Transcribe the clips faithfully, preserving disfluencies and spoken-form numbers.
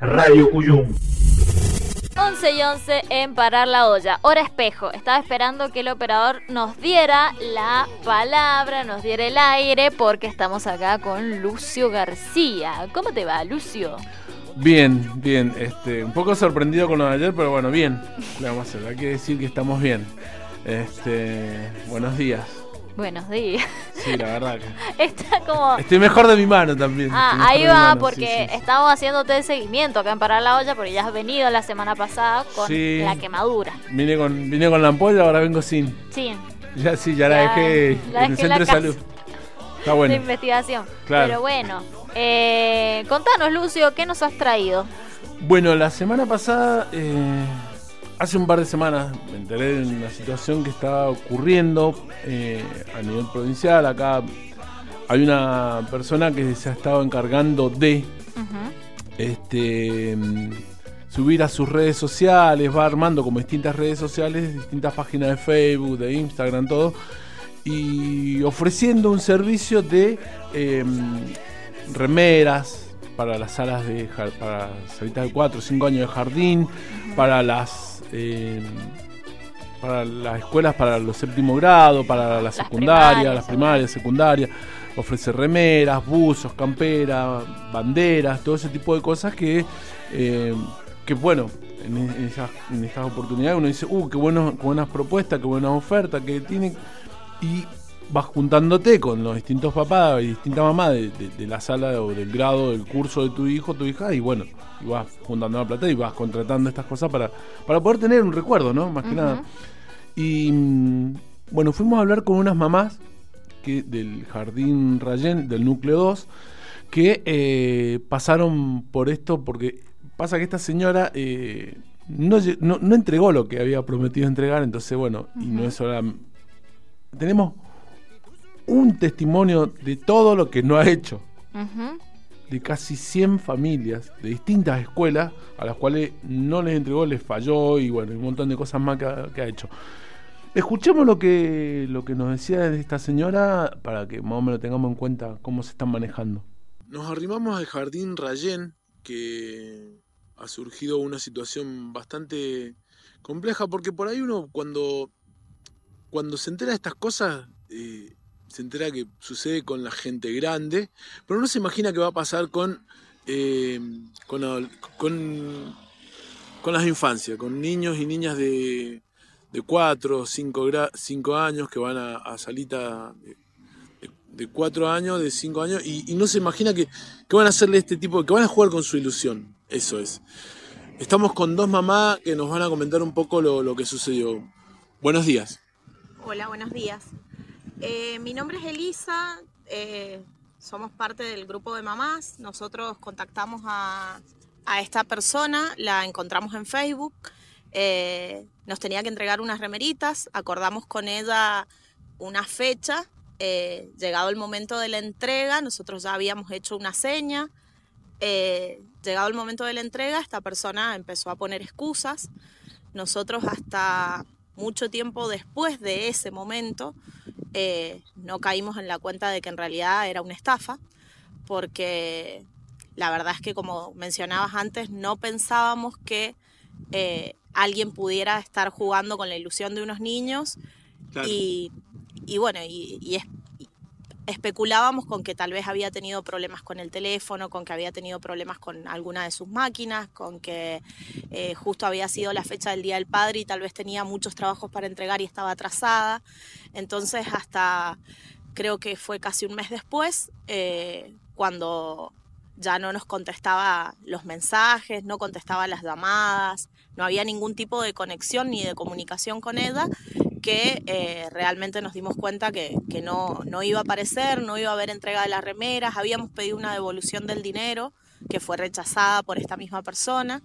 Radio Cuyum. once y once en Parar la Olla. Hora espejo. Estaba esperando que el operador nos diera la palabra, nos diera el aire, porque estamos acá con Lucio García. ¿Cómo te va, Lucio? Bien, bien. Este, un poco sorprendido con lo de ayer, pero bueno, bien. Le vamos a hacer. Hay que decir que estamos bien. Este, buenos días. Buenos días. Sí, la verdad que... Está como... Estoy mejor de mi mano también. Ah, Estoy ahí mejor de mi va, mano, porque sí, sí, sí. estamos haciéndote el seguimiento acá en Parar la Olla, porque ya has venido la semana pasada con Sí. la quemadura. Vine con, vine con la ampolla, ahora vengo sin. Sí. Ya sí, ya, la Ya, dejé la en el dejé en la centro de casa. salud. Está bueno. De investigación. Claro. Pero bueno, eh, contanos, Lucio, ¿qué nos has traído? Bueno, la semana pasada, eh, hace un par de semanas, me enteré de una situación que estaba ocurriendo eh, a nivel provincial. Acá hay una persona que se ha estado encargando de Uh-huh. este, subir a sus redes sociales, va armando como distintas redes sociales, distintas páginas de Facebook, de Instagram, todo, y ofreciendo un servicio de eh, remeras para las salas de jar- para salitas de cuatro o cinco años de jardín, uh-huh. para las eh, para las escuelas para los séptimo grado, para la secundaria, primarias, las primarias, secundarias, ofrece remeras, buzos, camperas, banderas, todo ese tipo de cosas que eh, que bueno, en, en, esas, en estas oportunidades uno dice, uh, qué, bueno, qué buenas propuestas, qué buenas ofertas que tiene, y vas juntándote con los distintos papás y distintas mamás de, de, de la sala o del grado, del curso de tu hijo, tu hija, y bueno, y vas juntando la plata y vas contratando estas cosas para, para poder tener un recuerdo, ¿no? Más que uh-huh. nada. Y bueno, fuimos a hablar con unas mamás que del Jardín Rayén, del núcleo dos, que eh, pasaron por esto, porque pasa que esta señora eh, no, no, no entregó lo que había prometido entregar, entonces bueno, uh-huh. y no es hora. Tenemos un testimonio de todo lo que no ha hecho, uh-huh. de casi cien familias de distintas escuelas a las cuales no les entregó, les falló, y bueno, un montón de cosas más que ha, que ha hecho. Escuchemos lo que, lo que nos decía esta señora para que más o menos tengamos en cuenta cómo se están manejando. Nos arrimamos al Jardín Rayén, que ha surgido una situación bastante compleja, porque por ahí uno cuando, cuando se entera de estas cosas... Eh, se entera que sucede con la gente grande, pero no se imagina que va a pasar con, eh, con, con, con las infancias, con niños y niñas de, de cuatro o cinco años que van a, a salita de, de cuatro años, de cinco años, y, y no se imagina que, que van a hacerle este tipo, que van a jugar con su ilusión. Eso es. Estamos con dos mamás que nos van a comentar un poco lo, lo que sucedió. Buenos días. Hola, buenos días. Eh, mi nombre es Elisa, eh, somos parte del grupo de mamás. Nosotros contactamos a, a esta persona, la encontramos en Facebook, eh, nos tenía que entregar unas remeritas, acordamos con ella una fecha, eh, llegado el momento de la entrega, nosotros ya habíamos hecho una seña, eh, llegado el momento de la entrega, esta persona empezó a poner excusas. Nosotros hasta mucho tiempo después de ese momento Eh, no caímos en la cuenta de que en realidad era una estafa, porque la verdad es que, como mencionabas antes, no pensábamos que eh, alguien pudiera estar jugando con la ilusión de unos niños. Claro. y, y bueno, y, y, es, y especulábamos con que tal vez había tenido problemas con el teléfono, con que había tenido problemas con alguna de sus máquinas, con que eh, justo había sido la fecha del Día del Padre y tal vez tenía muchos trabajos para entregar y estaba atrasada. Entonces hasta creo que fue casi un mes después eh, cuando ya no nos contestaba los mensajes, no contestaba las llamadas, no había ningún tipo de conexión ni de comunicación con ella, que eh, realmente nos dimos cuenta que, que no, no iba a aparecer, no iba a haber entrega de las remeras. Habíamos pedido una devolución del dinero que fue rechazada por esta misma persona.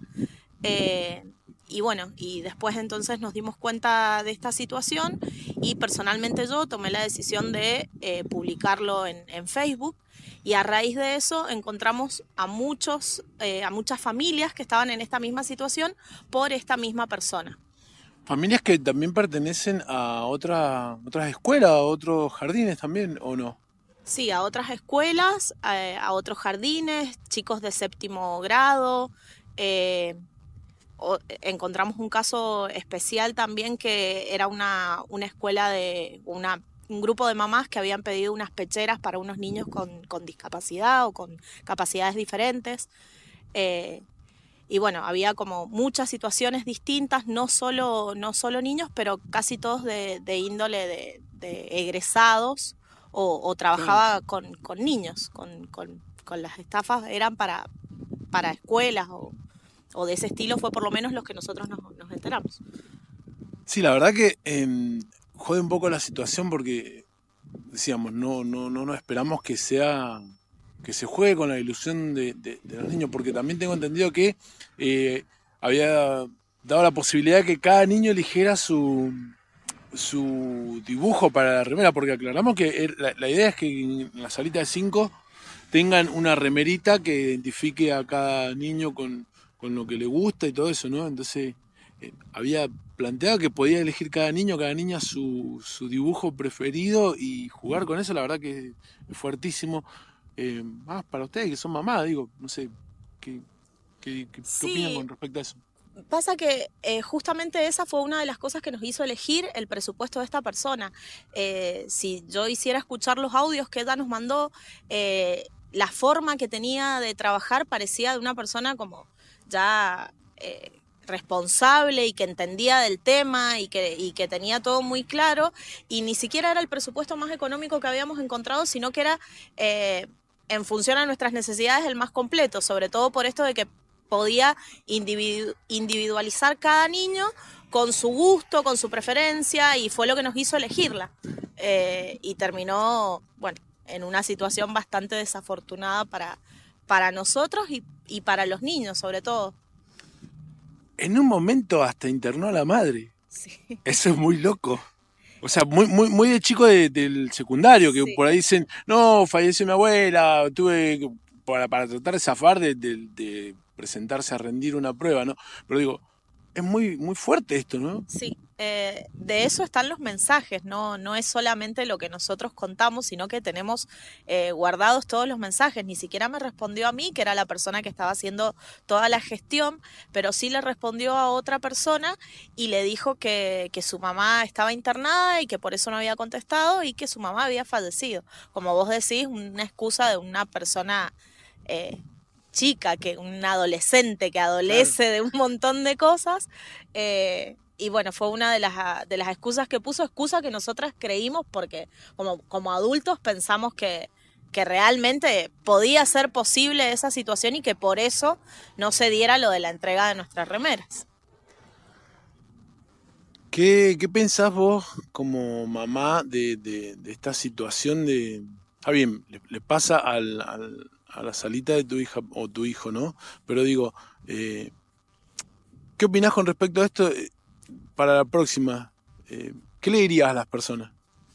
Eh, Y bueno, y después entonces nos dimos cuenta de esta situación y personalmente yo tomé la decisión de eh, publicarlo en, en Facebook, y a raíz de eso encontramos a, muchos, eh, a muchas familias que estaban en esta misma situación por esta misma persona. ¿Familias que también pertenecen a otra, otras escuelas, a otros jardines también, o no? Sí, a otras escuelas, a, a otros jardines, chicos de séptimo grado, eh, o, encontramos un caso especial también que era una, una escuela de una, un grupo de mamás que habían pedido unas pecheras para unos niños con, con discapacidad o con capacidades diferentes. Eh, y bueno, había como muchas situaciones distintas, no solo, no solo niños, pero casi todos de, de índole de, de egresados o, o trabajaba con, con niños, con, con, con las estafas eran para, para escuelas o, o de ese estilo, fue por lo menos los que nosotros nos, nos enteramos. Sí, la verdad que eh, jode un poco la situación porque, decíamos, no, no, no nos esperamos que sea... que se juegue con la ilusión de, de, de los niños, porque también tengo entendido que eh, había dado la posibilidad de que cada niño eligiera su, su dibujo para la remera, porque aclaramos que la, la idea es que en la salita de cinco tengan una remerita que identifique a cada niño con, con lo que le gusta y todo eso, ¿no? Entonces eh, había planteado que podía elegir cada niño, cada niña su, su dibujo preferido y jugar con eso, la verdad que es fuertísimo. Eh, más para ustedes que son mamás, digo, no sé, ¿qué, qué, qué, Sí. ¿qué opinan con respecto a eso? Pasa que eh, justamente esa fue una de las cosas que nos hizo elegir el presupuesto de esta persona. Eh, si yo hiciera escuchar los audios que ella nos mandó, eh, la forma que tenía de trabajar parecía de una persona como ya eh, responsable y que entendía del tema y que, y que tenía todo muy claro, y ni siquiera era el presupuesto más económico que habíamos encontrado, sino que era eh, en función a nuestras necesidades el más completo, sobre todo por esto de que podía individu- individualizar cada niño con su gusto, con su preferencia, y fue lo que nos hizo elegirla. Eh, y terminó, bueno, en una situación bastante desafortunada para, para nosotros y, y para los niños, sobre todo. En un momento hasta internó a la madre. Sí. Eso es muy loco. O sea, muy, muy, muy de chico de, del secundario, que Sí. por ahí dicen, no, falleció mi abuela, tuve que- para, para tratar de zafar de, de, de presentarse a rendir una prueba, ¿no? Pero digo, es muy, muy fuerte esto, ¿no? Sí, eh, de eso están los mensajes, no, no es solamente lo que nosotros contamos, sino que tenemos eh, guardados todos los mensajes. Ni siquiera me respondió a mí, que era la persona que estaba haciendo toda la gestión, pero sí le respondió a otra persona y le dijo que, que su mamá estaba internada y que por eso no había contestado y que su mamá había fallecido. Como vos decís, una excusa de una persona eh, chica, que un adolescente que adolece de un montón de cosas. Eh, y bueno, fue una de las, de las excusas que puso, excusa que nosotras creímos porque como, como adultos pensamos que, que realmente podía ser posible esa situación y que por eso no se diera lo de la entrega de nuestras remeras. ¿Qué, qué pensás vos como mamá de, de, de esta situación de... Está bien, le, le pasa al, al, a la salita de tu hija o tu hijo, ¿no? Pero digo, eh, ¿qué opinás con respecto a esto eh, para la próxima? Eh, ¿Qué le dirías a las personas?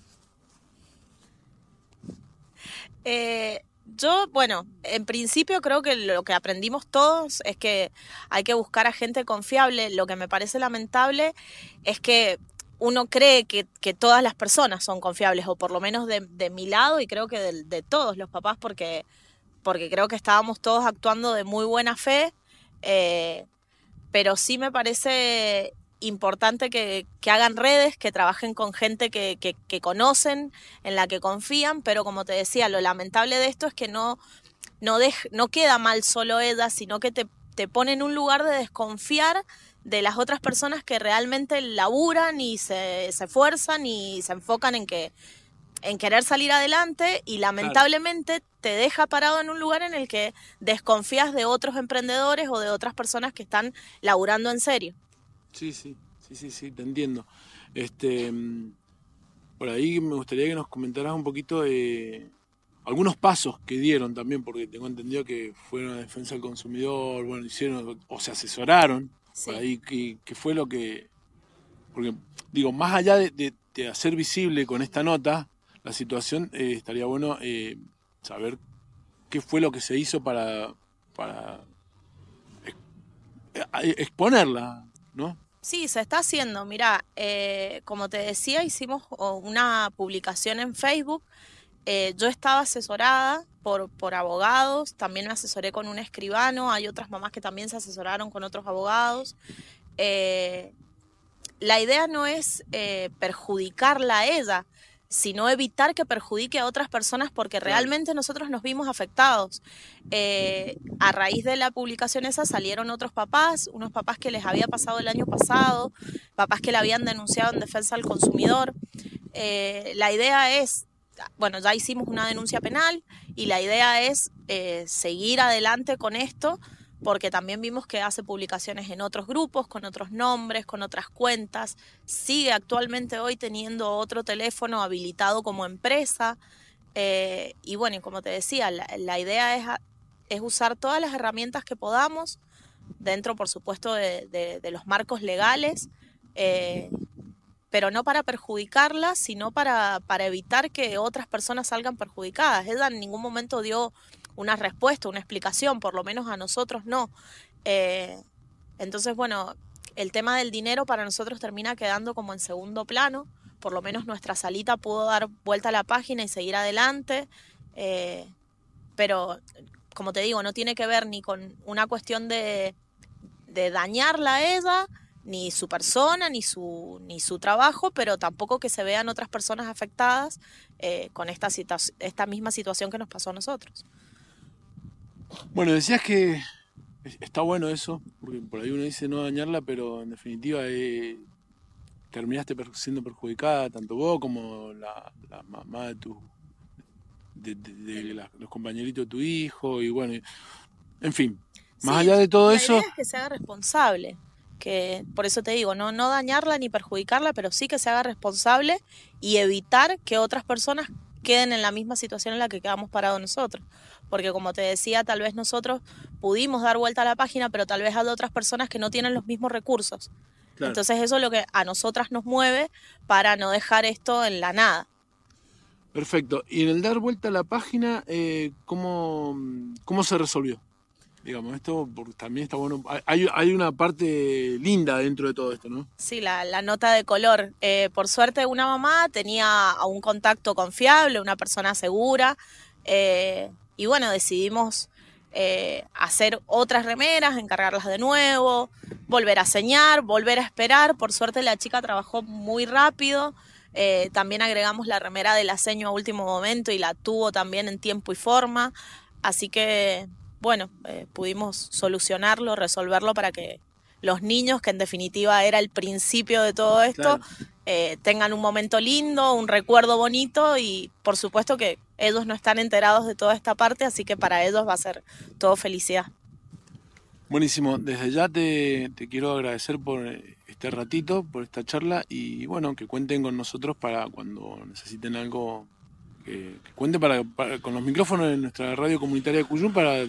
Eh, yo, bueno, en principio creo que lo que aprendimos todos es que hay que buscar a gente confiable. Lo que me parece lamentable es que uno cree que, que todas las personas son confiables, o por lo menos de, de mi lado, y creo que de, de todos los papás, porque, porque creo que estábamos todos actuando de muy buena fe, eh, pero sí me parece importante que, que hagan redes, que trabajen con gente que, que, que conocen, en la que confían, pero como te decía, lo lamentable de esto es que no, no, dej, no queda mal solo ella, sino que te, te pone en un lugar de desconfiar de las otras personas que realmente laburan y se, se esfuerzan y se enfocan en que en querer salir adelante, y lamentablemente claro, te deja parado en un lugar en el que desconfías de otros emprendedores o de otras personas que están laburando en serio. Sí, sí, sí, sí, sí, te entiendo. Este, por ahí me gustaría que nos comentaras un poquito de algunos pasos que dieron también, porque tengo entendido que fueron a defensa del consumidor, bueno, hicieron o se asesoraron. Sí. Por ahí, ¿qué, qué fue lo que...? Porque, digo, más allá de, de, de hacer visible con esta nota la situación, eh, estaría bueno eh, saber qué fue lo que se hizo para, para exponerla, ¿no? Sí, se está haciendo. Mirá, eh, como te decía, hicimos una publicación en Facebook Eh, yo estaba asesorada por, por abogados, también me asesoré con un escribano, hay otras mamás que también se asesoraron con otros abogados. Eh, la idea no es eh, perjudicarla a ella, sino evitar que perjudique a otras personas, porque realmente nosotros nos vimos afectados. Eh, a raíz de la publicación esa salieron otros papás, unos papás que les había pasado el año pasado, papás que la habían denunciado en defensa del consumidor. Eh, la idea es, bueno, ya hicimos una denuncia penal y la idea es eh, seguir adelante con esto, porque también vimos que hace publicaciones en otros grupos, con otros nombres, con otras cuentas. Sigue actualmente hoy teniendo otro teléfono habilitado como empresa. Eh, y bueno, y como te decía, la, la idea es, es usar todas las herramientas que podamos, dentro, por supuesto, de, de, de los marcos legales, eh, pero no para perjudicarla, sino para, para evitar que otras personas salgan perjudicadas. Ella en ningún momento dio una respuesta, una explicación, por lo menos a nosotros no. Eh, entonces, bueno, el tema del dinero para nosotros termina quedando como en segundo plano. Por lo menos nuestra salita pudo dar vuelta a la página y seguir adelante. Eh, pero, como te digo, no tiene que ver ni con una cuestión de, de dañarla a ella, ni su persona, ni su, ni su trabajo, pero tampoco que se vean otras personas afectadas eh, con esta, situa- esta misma situación que nos pasó a nosotros. Bueno, decías que está bueno eso, porque por ahí uno dice no dañarla, pero en definitiva eh, terminaste per- siendo perjudicada, tanto vos como la, la mamá de tu de, de, de la- los compañeritos de tu hijo, y bueno, y- en fin, más Sí, allá de todo la eso, idea es que se haga responsable, que por eso te digo, no, no dañarla ni perjudicarla, pero sí que se haga responsable y evitar que otras personas queden en la misma situación en la que quedamos parados nosotros. Porque como te decía, tal vez nosotros pudimos dar vuelta a la página, pero tal vez hay otras personas que no tienen los mismos recursos. claro. Entonces eso es lo que a nosotras nos mueve para no dejar esto en la nada. Perfecto. Y en el dar vuelta a la página, eh, ¿cómo, ¿cómo se resolvió? Digamos, esto porque también está bueno. Hay, hay una parte linda dentro de todo esto, ¿no? Sí, la, la nota de color. Eh, por suerte una mamá tenía un contacto confiable, una persona segura, eh, y bueno, decidimos eh, hacer otras remeras, encargarlas de nuevo, volver a señar, volver a esperar. Por suerte la chica trabajó muy rápido. Eh, también agregamos la remera del aseño a último momento y la tuvo también en tiempo y forma. Así que, bueno, eh, pudimos solucionarlo, resolverlo para que los niños, que en definitiva era el principio de todo esto, Claro. eh, tengan un momento lindo, un recuerdo bonito, y por supuesto que ellos no están enterados de toda esta parte, así que para ellos va a ser todo felicidad. Buenísimo. Desde ya te, te quiero agradecer por este ratito, por esta charla, y bueno, que cuenten con nosotros para cuando necesiten algo, que, que cuenten para, para- con los micrófonos de nuestra radio comunitaria de Cuyum para,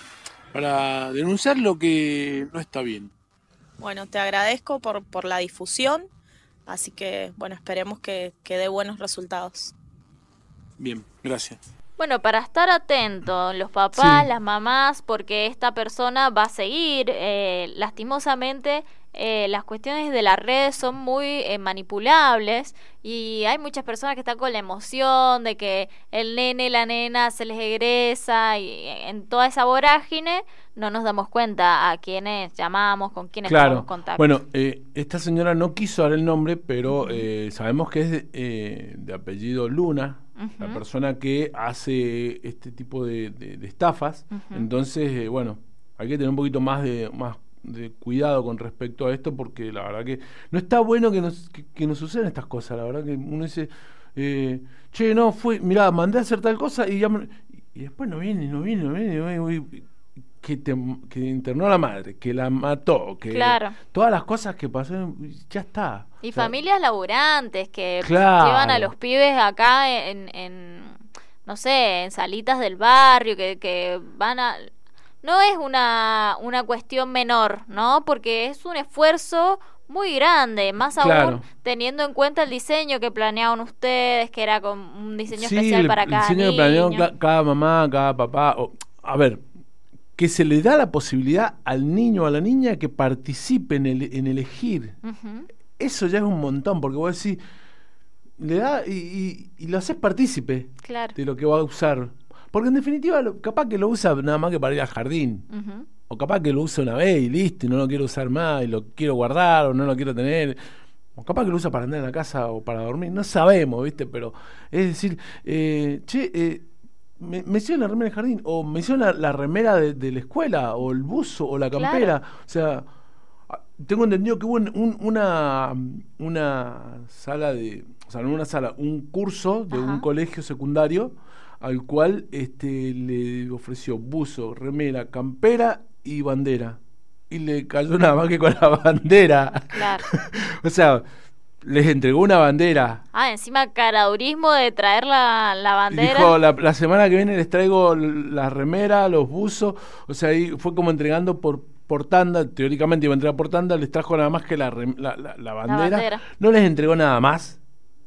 para denunciar lo que no está bien. Bueno, te agradezco por, por la difusión, así que bueno, esperemos que, que dé buenos resultados. Bien, gracias. Bueno, para estar atentos, los papás, Sí. las mamás, porque esta persona va a seguir. Eh, lastimosamente, eh, las cuestiones de las redes son muy eh, manipulables y hay muchas personas que están con la emoción de que el nene, la nena se les egresa, y en toda esa vorágine no nos damos cuenta a quiénes llamamos, con quiénes Claro. tomamos contacto. Bueno, eh, esta señora no quiso dar el nombre, pero eh, sabemos que es de, eh, de apellido Luna, la Ujú. persona que hace este tipo de, de- de estafas. Ujú. Entonces, eh, bueno, hay que tener un poquito más de más de cuidado con respecto a esto, porque la verdad que no está bueno que nos, que, que nos sucedan estas cosas. La verdad que uno dice, eh, che, no, fue, mirá, mandé a hacer tal cosa y, ya me- y después no viene, no viene, no viene, no viene, y- que, te, que internó a la madre, que la mató, que Claro. todas las cosas que pasaron, ya está. Y O sea, familias laburantes que Claro. llevan a los pibes acá en, en, no sé, en salitas del barrio, que, que van a... No es una, una cuestión menor, ¿no? Porque es un esfuerzo muy grande, más Claro. aún teniendo en cuenta el diseño que planeaban ustedes, que era con un diseño sí, especial el- para el cada diseño niño. que planeó ca- cada mamá, cada papá. O, a ver, que se le da la posibilidad al niño o a la niña que participe en, el, en elegir. Ujú. Eso ya es un montón, porque vos decís, le da y, y, y lo haces partícipe Claro. de lo que va a usar. Porque en definitiva, lo, capaz que lo usa nada más que para ir al jardín. Ujú. O capaz que lo usa una vez y listo, y no lo quiero usar más, y lo quiero guardar, o no lo quiero tener. O capaz que lo usa para andar en la casa o para dormir. No sabemos, ¿viste? Pero es decir, eh, che, eh, me, me hicieron la remera del jardín, o me hicieron la, la remera de, de la escuela, o el buzo, o la campera. Claro. O sea, tengo entendido que hubo un, un, una, una sala de. O sea, no una sala, un curso de Ajá. un colegio secundario al cual este le ofreció buzo, remera, campera y bandera. Y le cayó nada más que con la bandera. Claro. O sea, les entregó una bandera. Ah, encima caradurismo de traer la, la Y bandera. dijo, la, la semana que viene les traigo la remera, los buzos. O sea, ahí fue como entregando por, por tanda. Teóricamente iba a entregar por tanda. Les trajo nada más que la, rem- la, la, la bandera. bandera. No les entregó nada más.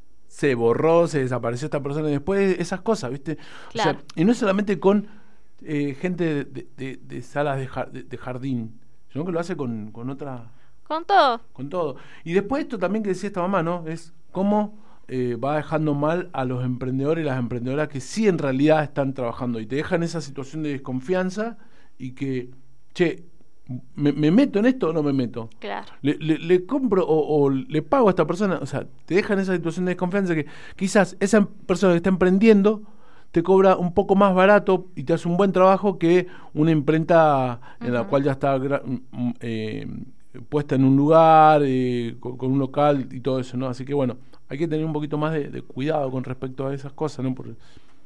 Se borró, se desapareció esta persona. Y después esas cosas, ¿viste? Claro. O sea, y no solamente con eh, gente de, de, de, de salas de, jar- de, de jardín, sino que lo hace con, con otra... Con todo. Con todo. Y después esto también que decía esta mamá, ¿no? Es cómo eh, va dejando mal a los emprendedores y las emprendedoras que sí en realidad están trabajando. Y te dejan esa situación de desconfianza y que, che, ¿me, me meto en esto o no me meto? Claro. Le, le, le compro o, o le pago a esta persona. O sea, te dejan esa situación de desconfianza que quizás esa persona que está emprendiendo te cobra un poco más barato y te hace un buen trabajo que una imprenta en la Ujú. cual ya está gra- mm, eh, puesta en un lugar, eh, con, con un local y todo eso, ¿no? Así que bueno, hay que tener un poquito más de, de cuidado con respecto a esas cosas, ¿no? Porque,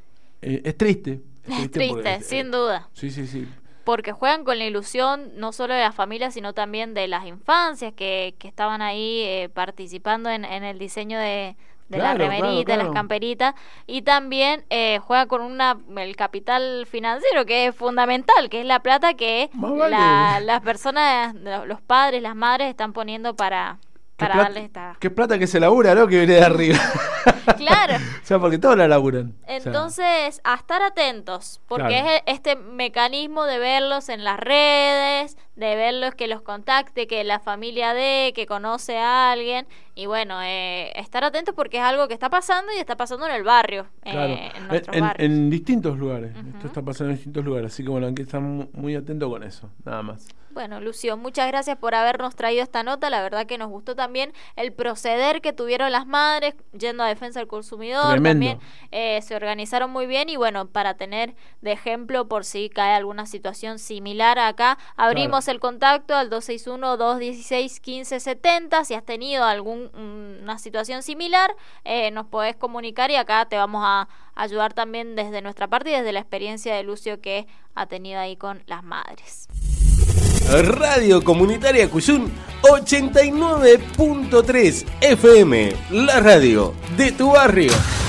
eh, es triste. Es porque, triste, eh, sin duda. Sí, sí, sí. Porque juegan con la ilusión no solo de las familias, sino también de las infancias que, que estaban ahí eh, participando en, en el diseño de, de Claro, la remerita, claro, claro. las camperitas, y también eh, juega con una el capital financiero que es fundamental, que es la plata que Más vale. la- las personas, los los padres, las madres están poniendo para, Qué para plata- darles esta... Qué plata que se labura, ¿no? Que viene de arriba. Claro. O sea, porque todos la laburan. O sea, Entonces, a estar atentos, porque Claro. es e- este mecanismo de verlos en las redes, de verlos que los contacte, que la familia de, que conoce a alguien, y bueno, eh, estar atentos porque es algo que está pasando y está pasando en el barrio, eh, claro. en nuestros en, barrios. en distintos lugares. Ujú. Esto está pasando en distintos lugares. Así que bueno, hay que estar mu- muy atento con eso. Nada más. Bueno, Lucio, muchas gracias por habernos traído esta nota. La verdad que nos gustó también el proceder que tuvieron las madres yendo a defensa del consumidor. Tremendo. También eh, se organizaron muy bien y bueno, para tener de ejemplo por si cae alguna situación similar acá, abrimos el contacto al dos seis uno, dos uno seis, uno cinco siete cero. Si has tenido alguna situación similar, eh, nos podés comunicar y acá te vamos a ayudar también desde nuestra parte y desde la experiencia de Lucio que ha tenido ahí con las madres. Radio Comunitaria Cuyún ochenta y nueve punto tres F M, la radio de tu barrio.